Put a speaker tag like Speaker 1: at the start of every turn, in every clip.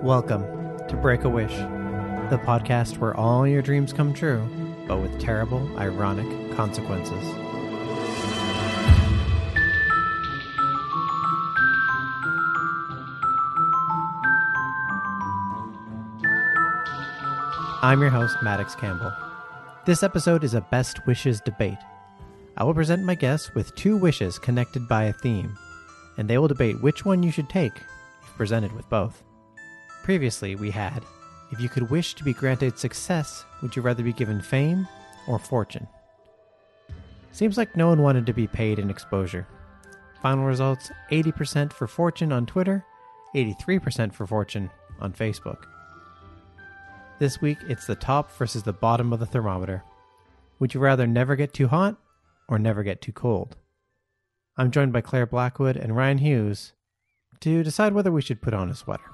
Speaker 1: Welcome to Break a Wish, the podcast where all your dreams come true, but with terrible, ironic consequences. I'm your host, Maddox Campbell. This episode is a Best Wishes debate. I will present my guests with two wishes connected by a theme, and they will debate which one you should take if presented with both. Previously, we had, if you could wish to be granted success, would you rather be given fame or fortune? Seems like no one wanted to be paid in exposure. Final results, 80% for fortune on Twitter, 83% for fortune on Facebook. This week, it's the top versus the bottom of the thermometer. Would you rather never get too hot or never get too cold? I'm joined by Claire Blackwood and Ryan Hughes to decide whether we should put on a sweater.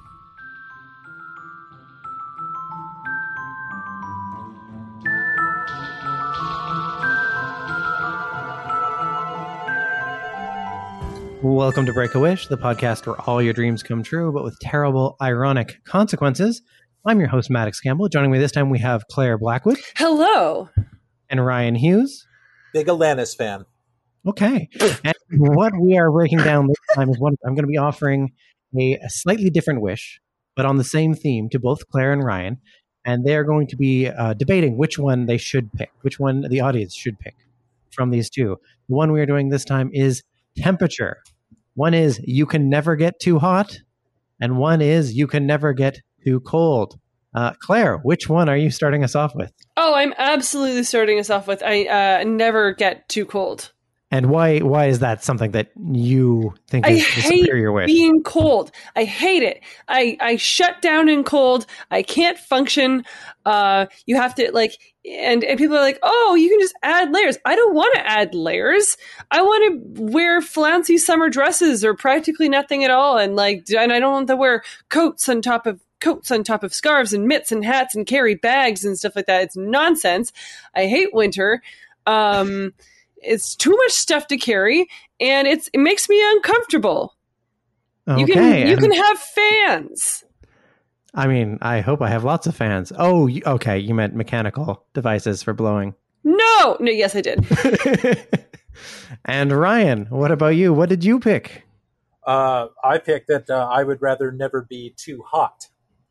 Speaker 1: Welcome to Break a Wish, the podcast where all your dreams come true, but with terrible, ironic consequences. I'm your host, Maddox Campbell. Joining me this time, we have Claire Blackwood.
Speaker 2: Hello.
Speaker 1: And Ryan Hughes.
Speaker 3: Big Alanis fan.
Speaker 1: Okay. And what we are breaking down this time is I'm going to be offering a slightly different wish, but on the same theme to both Claire and Ryan. And they are going to be debating which one they should pick, which one the audience should pick from these two. The one we are doing this time is temperature. One is you can never get too hot, and one is you can never get too cold. Claire, which one are you starting us off with?
Speaker 2: Oh, I'm absolutely starting us off with I never get too cold.
Speaker 1: And why is that something that you think is the superior wish?
Speaker 2: I hate being cold. I hate it. I shut down in cold. I can't function. You have to and people are like, oh, you can just add layers. I don't want to add layers. I want to wear flouncy summer dresses or practically nothing at all. And I don't want to wear coats on top of scarves and mitts and hats and carry bags and stuff like that. It's nonsense. I hate winter. It's too much stuff to carry, and it makes me uncomfortable.
Speaker 1: Okay,
Speaker 2: you can have fans.
Speaker 1: I mean, I hope I have lots of fans. Oh, okay. You meant mechanical devices for blowing.
Speaker 2: No, yes, I did.
Speaker 1: And Ryan, what about you? What did you pick?
Speaker 3: I picked that I would rather never be too hot.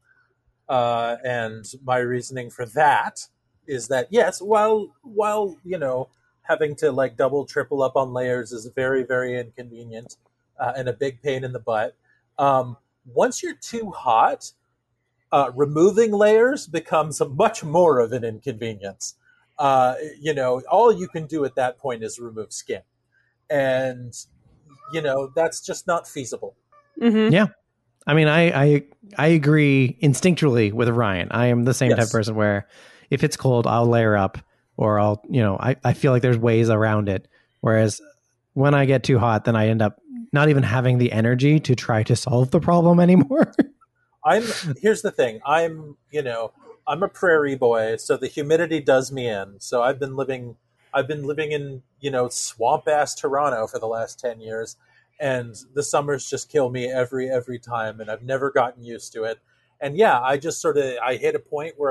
Speaker 3: And my reasoning for that is that, yes, while having to double, triple up on layers is very, very inconvenient and a big pain in the butt. Once you're too hot, removing layers becomes much more of an inconvenience. All you can do at that point is remove skin. And, that's just not feasible.
Speaker 2: Mm-hmm.
Speaker 1: Yeah. I mean, I agree instinctually with Ryan. I am the same type of person where if it's cold, I'll layer up. Or I feel like there's ways around it. Whereas when I get too hot, then I end up not even having the energy to try to solve the problem anymore.
Speaker 3: Here's the thing. I'm a prairie boy, so the humidity does me in. So I've been living in, swamp ass Toronto for the last 10 years. And the summers just kill me every time. And I've never gotten used to it. And yeah, I hit a point where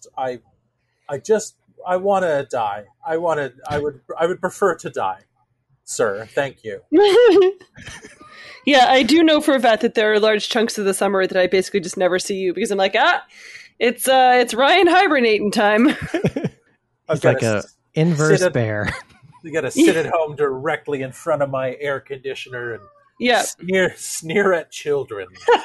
Speaker 3: I want to die. I would prefer to die, sir. Thank you.
Speaker 2: Yeah, I do know for a fact that there are large chunks of the summer that I basically just never see you because I'm like, it's Ryan hibernating time.
Speaker 1: It's like a inverse bear.
Speaker 3: You got to sit at home directly in front of my air conditioner and sneer at children.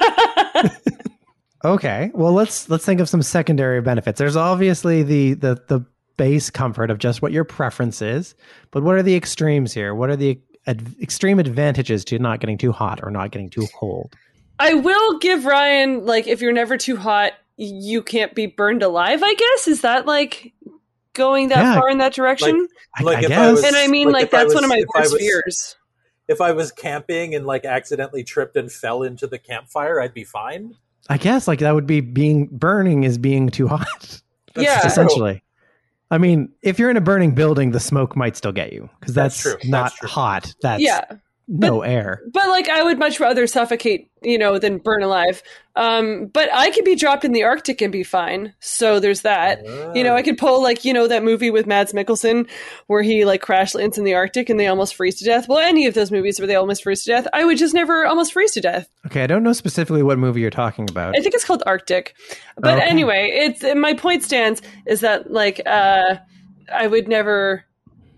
Speaker 1: Okay, well let's think of some secondary benefits. There's obviously the base comfort of just what your preference is, but what are the extremes here? What are the extreme advantages to not getting too hot or not getting too cold?
Speaker 2: I will give Ryan, if you're never too hot, you can't be burned alive, I guess. Is that going that far in that direction?
Speaker 1: I guess.
Speaker 2: And I mean, that's one of my worst fears.
Speaker 3: If I was camping and accidentally tripped and fell into the campfire, I'd be fine.
Speaker 1: I guess that would be burning is being too hot.
Speaker 2: Yeah.
Speaker 1: Essentially. I mean, if you're in a burning building, the smoke might still get you because that's
Speaker 3: true.
Speaker 1: not hot. That's no air.
Speaker 2: But like, I would much rather suffocate, than burn alive. But I could be dropped in the Arctic and be fine. So there's that. I could pull that movie with Mads Mikkelsen where he like crash lands in the Arctic and they almost freeze to death. Well, any of those movies where they almost freeze to death, I would just never almost freeze to death.
Speaker 1: Okay, I don't know specifically what movie you're talking about.
Speaker 2: I think it's called Arctic. But anyway, my point stands is that like I would never,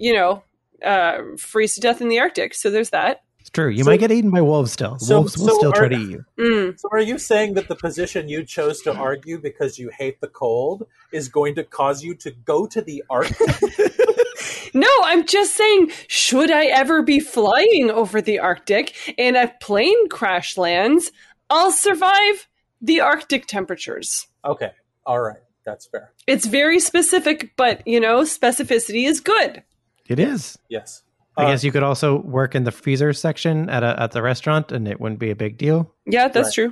Speaker 2: freeze to death in the Arctic. So there's that.
Speaker 1: It's true. You might get eaten by wolves still. Wolves will still try to eat you.
Speaker 3: So are you saying that the position you chose to argue because you hate the cold is going to cause you to go to the Arctic?
Speaker 2: No, I'm just saying, should I ever be flying over the Arctic and a plane crash lands, I'll survive the Arctic temperatures.
Speaker 3: Okay. All right. That's fair.
Speaker 2: It's very specific, but, specificity is good.
Speaker 1: It is.
Speaker 3: Yes.
Speaker 1: I guess you could also work in the freezer section at the restaurant, and it wouldn't be a big deal.
Speaker 2: Yeah, that's true.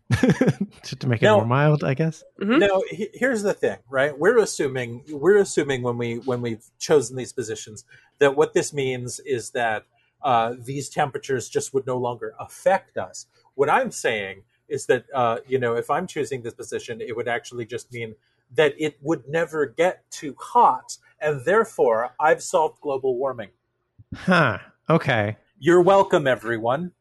Speaker 1: To make it more mild, I guess.
Speaker 2: Mm-hmm.
Speaker 3: Now, here's the thing, right? We're assuming when we've chosen these positions that what this means is that these temperatures just would no longer affect us. What I'm saying is that if I'm choosing this position, it would actually just mean that it would never get too hot, and therefore I've solved global warming.
Speaker 1: Huh. Okay.
Speaker 3: You're welcome, everyone.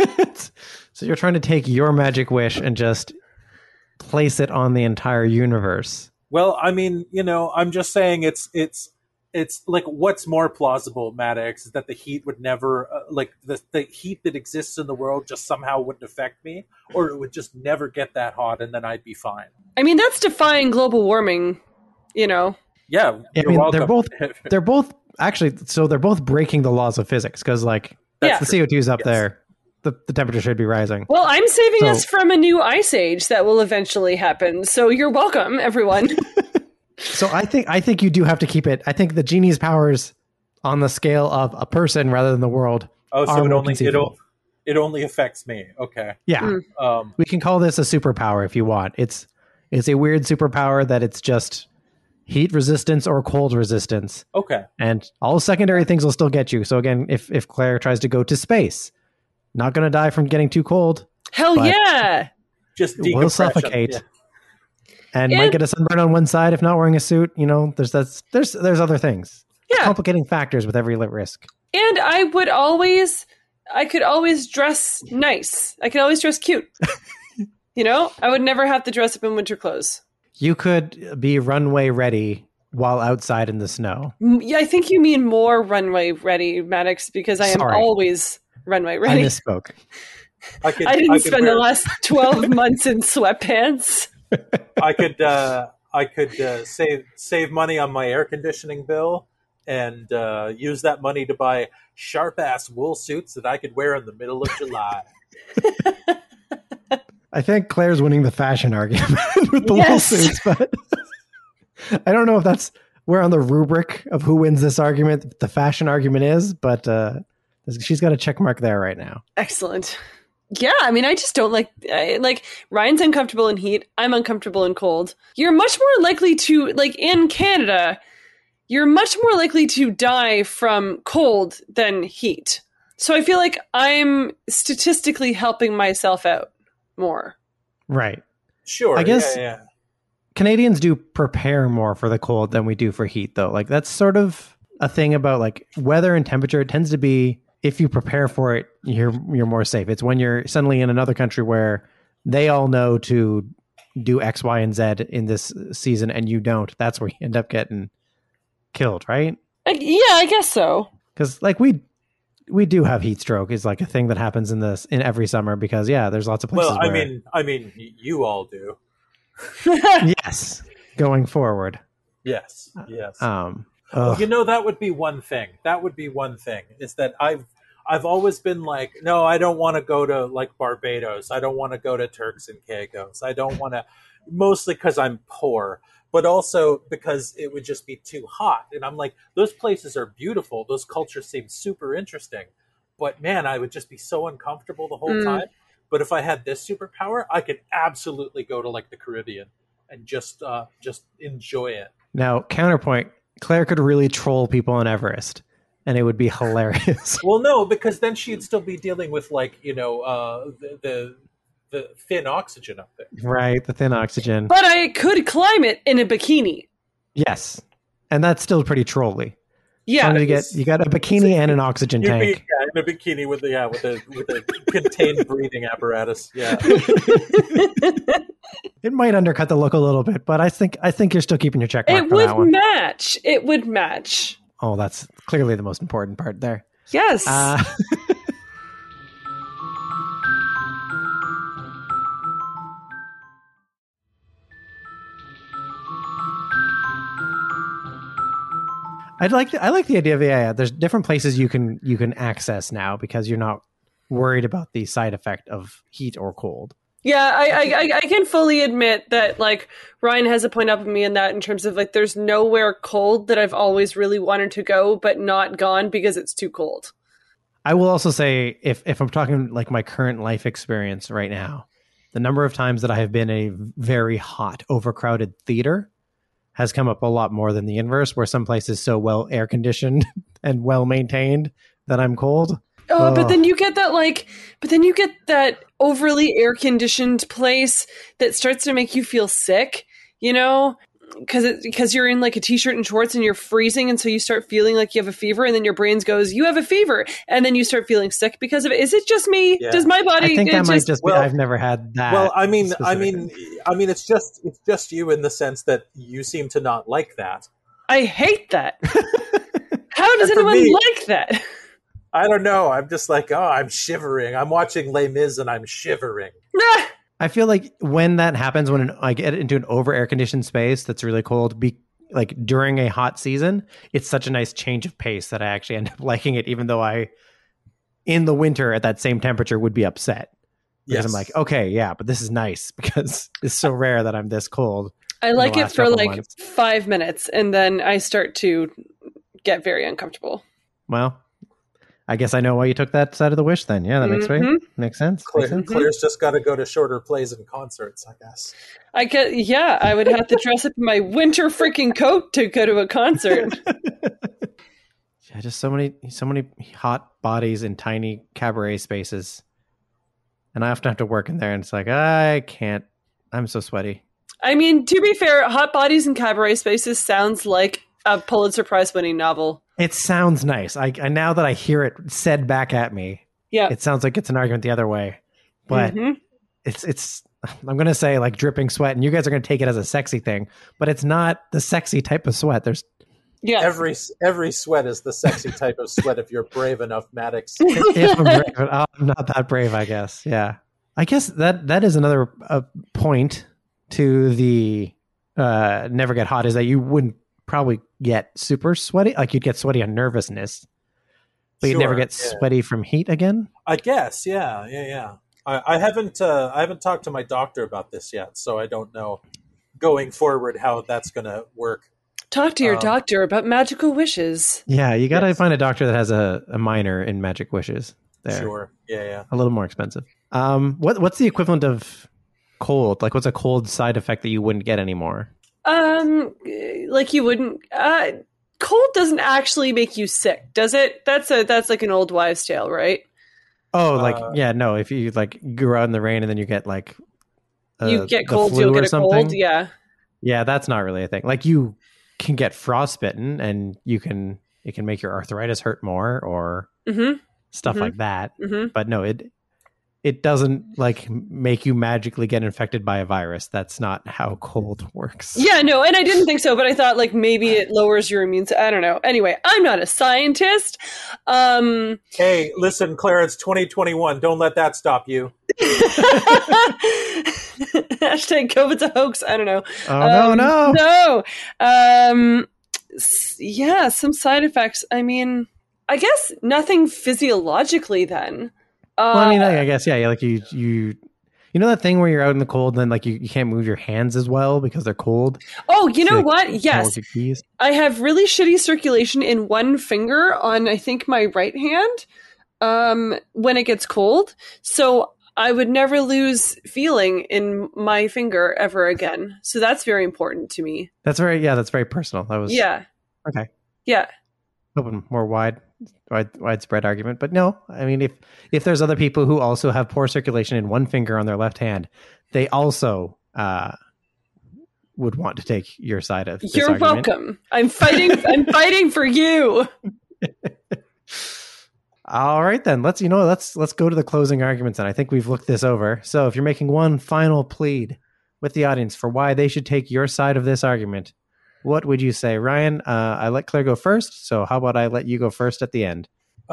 Speaker 1: So you're trying to take your magic wish and just place it on the entire universe.
Speaker 3: Well, I mean, I'm just saying it's like what's more plausible, Maddox, is that the heat would never the heat that exists in the world just somehow wouldn't affect me, or it would just never get that hot and then I'd be fine.
Speaker 2: I mean, that's defying global warming,
Speaker 3: Yeah,
Speaker 1: I mean, they're both actually, so they're both breaking the laws of physics because the CO2 is up there. The temperature should be rising.
Speaker 2: Well, I'm saving us from a new ice age that will eventually happen. So you're welcome, everyone.
Speaker 1: So I think you do have to keep it. I think the genie's powers on the scale of a person rather than the world.
Speaker 3: Oh, so it only affects me. Okay.
Speaker 1: Yeah. We can call this a superpower if you want. It's a weird superpower that it's just heat resistance or cold resistance.
Speaker 3: Okay.
Speaker 1: And all secondary things will still get you. So again, if Claire tries to go to space, not going to die from getting too cold.
Speaker 2: Hell yeah.
Speaker 3: Just
Speaker 1: will suffocate. And might get a sunburn on one side if not wearing a suit. There's other things.
Speaker 2: Yeah.
Speaker 1: Complicating factors with every risk.
Speaker 2: And I could always dress nice. I could always dress cute. I would never have to dress up in winter clothes.
Speaker 1: You could be runway ready while outside in the snow.
Speaker 2: Yeah, I think you mean more runway ready, Maddox, because I am always runway ready.
Speaker 1: I misspoke.
Speaker 2: I didn't spend the last 12 months in sweatpants.
Speaker 3: I could save money on my air conditioning bill and use that money to buy sharp ass wool suits that I could wear in the middle of July.
Speaker 1: I think Claire's winning the fashion argument with the wool suits, but I don't know if we're on the rubric of who wins this argument. The fashion argument is, but she's got a check mark there right now.
Speaker 2: Excellent. Yeah, I mean, I just don't like Ryan's uncomfortable in heat. I'm uncomfortable in cold. You're much more likely to, in Canada, you're much more likely to die from cold than heat. So I feel like I'm statistically helping myself out more.
Speaker 1: Right.
Speaker 3: Sure.
Speaker 1: I guess
Speaker 3: yeah.
Speaker 1: Canadians do prepare more for the cold than we do for heat, though. That's sort of a thing about weather and temperature. It tends to be, if you prepare for it, you're more safe. It's when you're suddenly in another country where they all know to do X, Y, and Z in this season and you don't. That's where you end up getting killed, right?
Speaker 2: Yeah, I guess so.
Speaker 1: Because we do have heat stroke is a thing that happens in every summer because there's lots of places.
Speaker 3: Well, I mean, you all do.
Speaker 1: Yes, going forward.
Speaker 3: Yes.
Speaker 1: Well,
Speaker 3: that would be one thing. Is that I've always been no, I don't want to go to Barbados. I don't want to go to Turks and Caicos. I don't want to, mostly because I'm poor, but also because it would just be too hot. And I'm those places are beautiful. Those cultures seem super interesting, but man, I would just be so uncomfortable the whole time. But if I had this superpower, I could absolutely go to the Caribbean and just enjoy it.
Speaker 1: Now, counterpoint, Claire could really troll people on Everest. and it would be hilarious.
Speaker 3: Well, no, because then she'd still be dealing with like the thin oxygen up there.
Speaker 1: Right, the thin oxygen.
Speaker 2: But I could climb it in a bikini.
Speaker 1: Yes, and that's still pretty trolly.
Speaker 2: Yeah,
Speaker 1: You got a bikini and an oxygen
Speaker 3: You'd be
Speaker 1: tank.
Speaker 3: in a bikini with a contained breathing apparatus. Yeah.
Speaker 1: It might undercut the look a little bit, but I think you're still keeping your check mark
Speaker 2: it
Speaker 1: for that
Speaker 2: would
Speaker 1: one.
Speaker 2: match. It would match.
Speaker 1: Oh, that's clearly the most important part there.
Speaker 2: Yes.
Speaker 1: I like the idea of there's different places you can access now because you're not worried about the side effect of heat or cold.
Speaker 2: Yeah, I can fully admit that like Ryan has a point up with me in that in terms of like there's nowhere cold that I've always really wanted to go but not gone because it's too cold.
Speaker 1: I will also say if I'm talking like my current life experience right now, the number of times that I have been in a very hot, overcrowded theater has come up a lot more than the inverse, where some place is so well air conditioned and well maintained that I'm cold.
Speaker 2: Oh, but then you get that overly air conditioned place that starts to make you feel sick, you know, because you're in like a t-shirt and shorts and you're freezing, and so you start feeling like you have a fever, and then your brain goes, "You have a fever," and then you start feeling sick because of it. Is it just me?
Speaker 3: Yeah.
Speaker 2: Does my body?
Speaker 1: I think that might just be. I've never had that.
Speaker 3: Well, I mean,
Speaker 1: specifically.
Speaker 3: it's just you in the sense that you seem to not like that.
Speaker 2: I hate that. How does
Speaker 3: And for
Speaker 2: anyone
Speaker 3: me-
Speaker 2: like that?
Speaker 3: I don't know. I'm just like, oh, I'm shivering. I'm watching Les Mis and I'm shivering.
Speaker 2: Nah.
Speaker 1: I feel like when that happens, when I get into an over air conditioned space that's really cold, like during a hot season, it's such a nice change of pace that I actually end up liking it, even though I, in the winter at that same temperature, would be upset. Because I'm like, okay, yeah, but this is nice because it's so rare that I'm this cold.
Speaker 2: I like
Speaker 1: the
Speaker 2: it
Speaker 1: last
Speaker 2: for
Speaker 1: couple
Speaker 2: like
Speaker 1: months.
Speaker 2: 5 minutes, and then I start to get very uncomfortable.
Speaker 1: Well, I guess I know why you took that side of the wish then. Yeah, that makes
Speaker 2: Mhm.
Speaker 1: makes sense.
Speaker 3: Claire's just got to go to shorter plays and concerts, I guess.
Speaker 2: I would have to dress up in my winter freaking coat to go to a concert.
Speaker 1: Yeah, just so many hot bodies in tiny cabaret spaces. And I often have to work in there, and it's like, I can't. I'm so sweaty.
Speaker 2: I mean, to be fair, Hot Bodies in Cabaret Spaces sounds like a Pulitzer Prize winning novel.
Speaker 1: It sounds nice. I now that I hear it said back at me,
Speaker 2: Yeah.
Speaker 1: it sounds like it's an argument the other way. But
Speaker 2: Mhm.
Speaker 1: it's I'm gonna say like dripping sweat, and you guys are gonna take it as a sexy thing, but it's not the sexy type of sweat. There's
Speaker 2: Yeah.
Speaker 3: Every sweat is the sexy type of sweat if you're brave enough, Maddox.
Speaker 1: if I'm brave, but I'm not that brave, I guess. Yeah, I guess that is another point to the never get hot is that you wouldn't probably get super sweaty. Like you'd get sweaty on nervousness, but you'd never
Speaker 3: Sure,
Speaker 1: get
Speaker 3: yeah.
Speaker 1: sweaty from heat again.
Speaker 3: I guess, yeah. I haven't talked to my doctor about this yet, so I don't know going forward how that's going to work.
Speaker 2: Talk to your doctor about magical wishes.
Speaker 1: Yeah, you got to
Speaker 3: Yes.
Speaker 1: find a doctor that has a minor in magic wishes. There,
Speaker 3: Sure, yeah.
Speaker 1: a little more expensive. What's the equivalent of cold? Like, what's a cold side effect that you wouldn't get anymore?
Speaker 2: Like you wouldn't. Cold doesn't actually make you sick, does it? That's like an old wives' tale, right?
Speaker 1: Oh, no. If you like go out in the rain and then you get like
Speaker 2: You get
Speaker 1: the
Speaker 2: cold,
Speaker 1: flu
Speaker 2: you'll
Speaker 1: or
Speaker 2: get a
Speaker 1: something.
Speaker 2: cold. Yeah.
Speaker 1: Yeah, that's not really a thing. Like you can get frostbitten and it can make your arthritis hurt more or
Speaker 2: Mm-hmm.
Speaker 1: stuff
Speaker 2: Mhm.
Speaker 1: like that.
Speaker 2: Mm-hmm.
Speaker 1: But no, it doesn't like make you magically get infected by a virus. That's not how cold works.
Speaker 2: Yeah, no, and I didn't think so, but I thought like maybe it lowers your immune. I don't know. Anyway, I'm not a scientist.
Speaker 3: Hey, listen, Clarence, 2021. Don't let that stop you.
Speaker 2: Hashtag COVID's a hoax. I don't know.
Speaker 1: Oh no.
Speaker 2: No. Yeah, some side effects. I mean, I guess nothing physiologically then.
Speaker 1: Well, I mean, I guess yeah. Like you know that thing where you're out in the cold and then like you can't move your hands as well because they're cold.
Speaker 2: Oh, you know
Speaker 1: like,
Speaker 2: what?
Speaker 1: can't
Speaker 2: Yes.
Speaker 1: work your keys.
Speaker 2: I have really shitty circulation in one finger on, I think, my right hand when it gets cold. So I would never lose feeling in my finger ever again. So that's very important to me.
Speaker 1: That's very personal. That was
Speaker 2: Yeah.
Speaker 1: okay.
Speaker 2: Yeah.
Speaker 1: Open more wide widespread argument. But no, I mean, if there's other people who also have poor circulation in one finger on their left hand, they also would want to take your side of this
Speaker 2: You're
Speaker 1: argument.
Speaker 2: welcome. I'm fighting for you.
Speaker 1: All right, then let's go to the closing arguments. And I think we've looked this over. So if you're making one final plead with the audience for why they should take your side of this argument, what would you say? Ryan, I let Claire go first. So how about I let you go first at the end?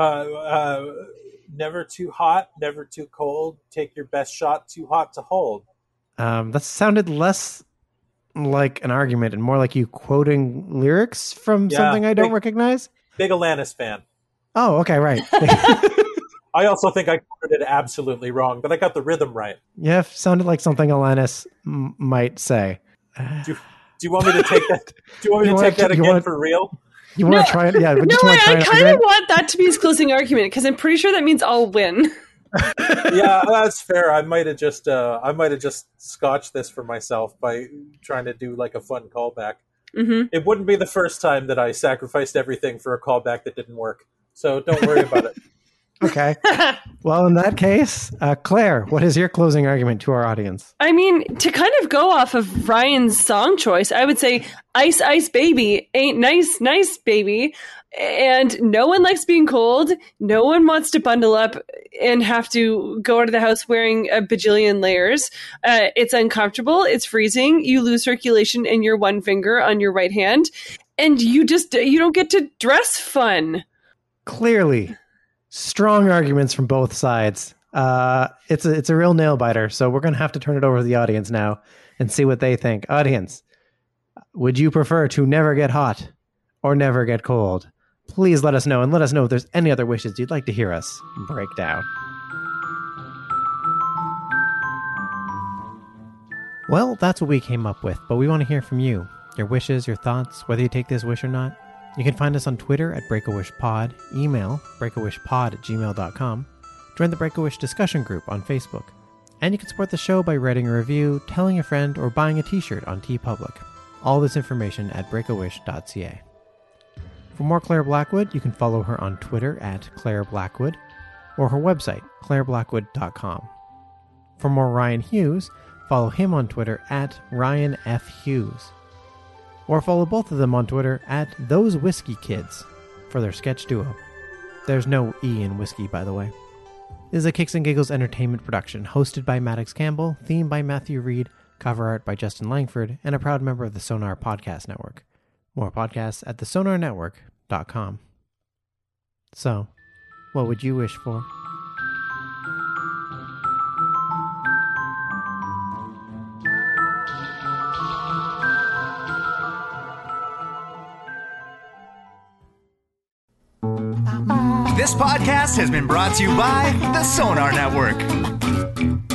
Speaker 3: Never too hot, never too cold. Take your best shot, too hot to hold.
Speaker 1: That sounded less like an argument and more like you quoting lyrics from something I don't recognize.
Speaker 3: Big Alanis fan.
Speaker 1: Oh, okay, right.
Speaker 3: I also think I quoted it absolutely wrong, but I got the rhythm right.
Speaker 1: Yeah, sounded like something Alanis might say.
Speaker 3: Do you want me to take that? Do you want me to take that again for real?
Speaker 1: You want to try it? Yeah.
Speaker 2: I kind of want that to be his closing argument because I'm pretty sure that means I'll win.
Speaker 3: Yeah, that's fair. I might have just scotched this for myself by trying to do like a fun callback.
Speaker 2: Mm-hmm.
Speaker 3: It wouldn't be the first time that I sacrificed everything for a callback that didn't work. So don't worry about it.
Speaker 1: Okay. Well, in that case, Claire, what is your closing argument to our audience?
Speaker 2: I mean, to kind of go off of Ryan's song choice, I would say Ice Ice Baby ain't nice, nice baby. And no one likes being cold. No one wants to bundle up and have to go out of the house wearing a bajillion layers. It's uncomfortable. It's freezing. You lose circulation in your one finger on your right hand. And you don't get to dress fun.
Speaker 1: Clearly. Strong arguments from both sides. It's a real nail biter. So we're going to have to turn it over to the audience now and see what they think. Audience, would you prefer to never get hot or never get cold? Please let us know, and let us know if there's any other wishes you'd like to hear us break down. Well, that's what we came up with, but we want to hear from you. Your wishes, your thoughts, whether you take this wish or not. You can find us on Twitter at BreakAWishPod, email breakawishpod@gmail.com, join the Break-A-Wish discussion group on Facebook, and you can support the show by writing a review, telling a friend, or buying a t-shirt on TeePublic. All this information at breakawish.ca. For more Claire Blackwood, you can follow her on Twitter at Claire Blackwood, or her website, claireblackwood.com. For more Ryan Hughes, follow him on Twitter at Ryan F. Hughes. Or follow both of them on Twitter at Those Whiskey Kids for their sketch duo. There's no E in whiskey, by the way. This is a Kicks and Giggles entertainment production, hosted by Maddox Campbell, theme by Matthew Reed, cover art by Justin Langford, and a proud member of the Sonar Podcast Network. More podcasts at thesonarnetwork.com. So, what would you wish for?
Speaker 4: This podcast has been brought to you by the Sonar Network.